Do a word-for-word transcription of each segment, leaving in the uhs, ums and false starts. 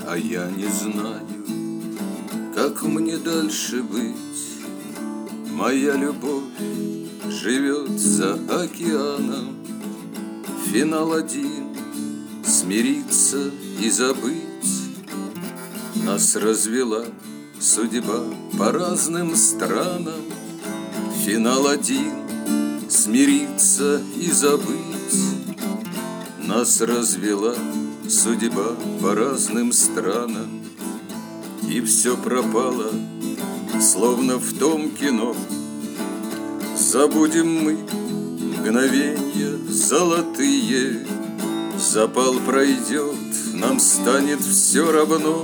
а я не знаю, как мне дальше быть. Моя любовь живет за океаном. Финал один — смириться и забыть. Нас развела судьба по разным странам. Финал один — смириться и забыть. Нас развела судьба по разным странам. И все пропало, словно в том кино. Забудем мы мгновенья золотые. Запал пройдет, нам станет все равно.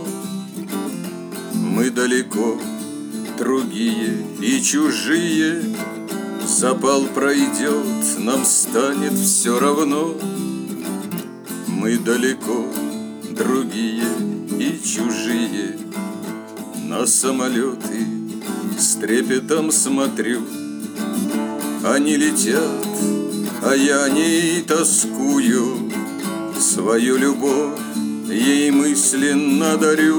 Мы далеко, другие и чужие. Запал пройдет, нам станет все равно. Мы далеко, другие и чужие. На самолеты с трепетом смотрю. Они летят, а я не тоскую. Свою любовь ей мысленно дарю.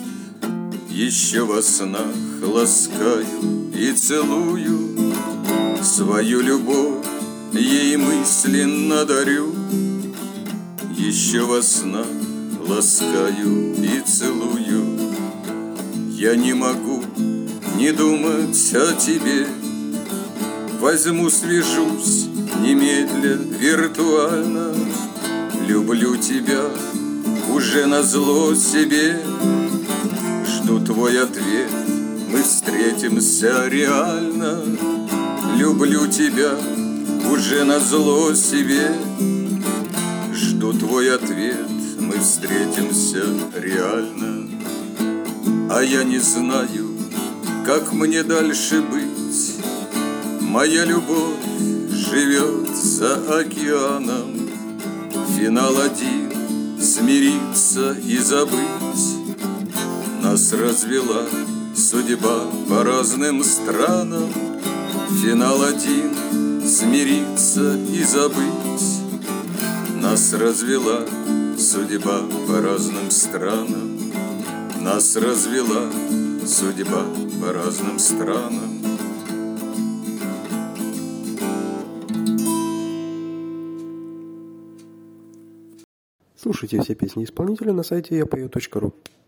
Еще во снах ласкаю и целую. Свою любовь ей мысленно дарю. Еще во снах ласкаю и целую. Я не могу не думать о тебе. Возьму, свяжусь немедля, виртуально. Люблю тебя уже назло себе. Жду твой ответ, мы встретимся реально. Люблю тебя уже назло себе. Жду твой ответ, мы встретимся реально. А я не знаю, как мне дальше быть. Моя любовь живет за океаном. Финал один — смириться и забыть. Нас развела судьба по разным странам. Финал один — смириться и забыть. Нас развела судьба по разным странам. Нас развела судьба по разным странам. Слушайте все песни исполнителя на сайте я пою точка ру.